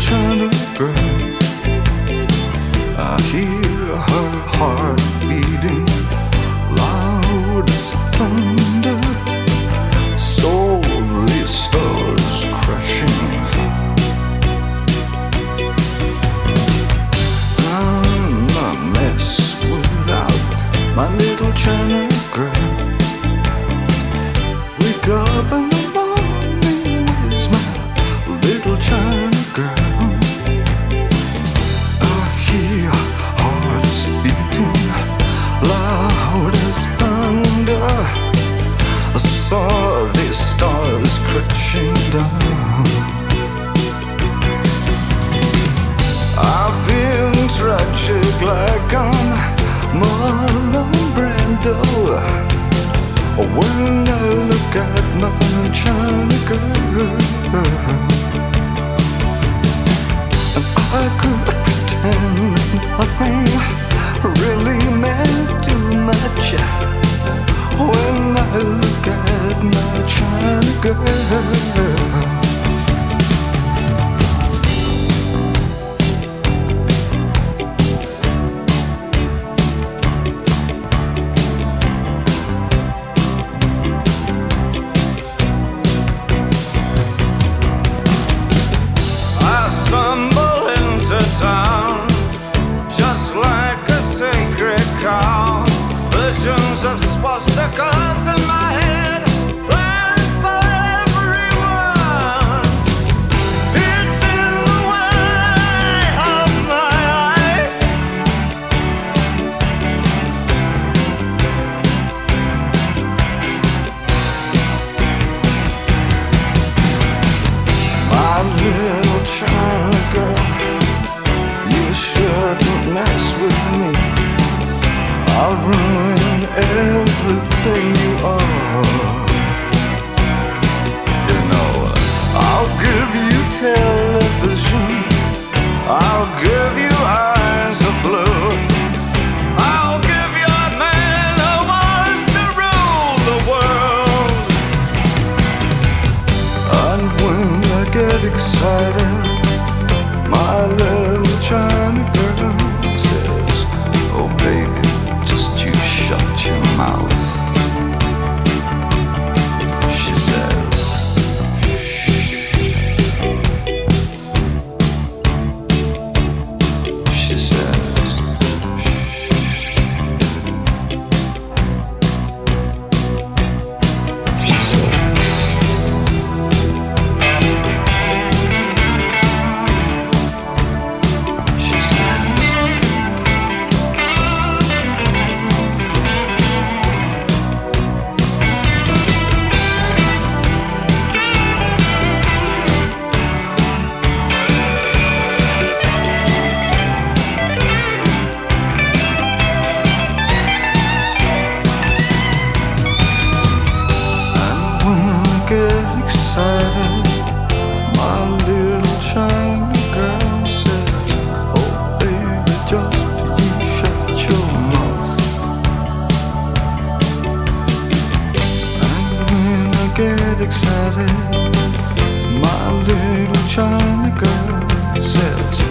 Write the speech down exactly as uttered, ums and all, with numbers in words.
China girl. I hear her heart beating loud as thunder, softly stars crashing. I'm a mess without my little China girl. Wake up in the morning, where's my little China girl? I hear hearts beating loud as thunder. I saw the stars crashing down. I feel tragic like I'm Marlon Brando when I look at my China girl. And I could pretend nothing really meant too much when I look at my China girl. Town, just like a sacred cow. Visions of swastikas in my head, plans for everyone. It's in the way of my eyes. My little China girl, shouldn't mess with me. I'll ruin everything you are. You know, I'll give you television, I'll give you eyes of blue, I'll give you a man who wants to rule the world. And when I get excited, my little China girl says, oh baby, just you shut your mouth. She says, she says, she says, get excited, my little China girl says, oh baby, just you shut your mouth. And when I get excited, my little China girl says,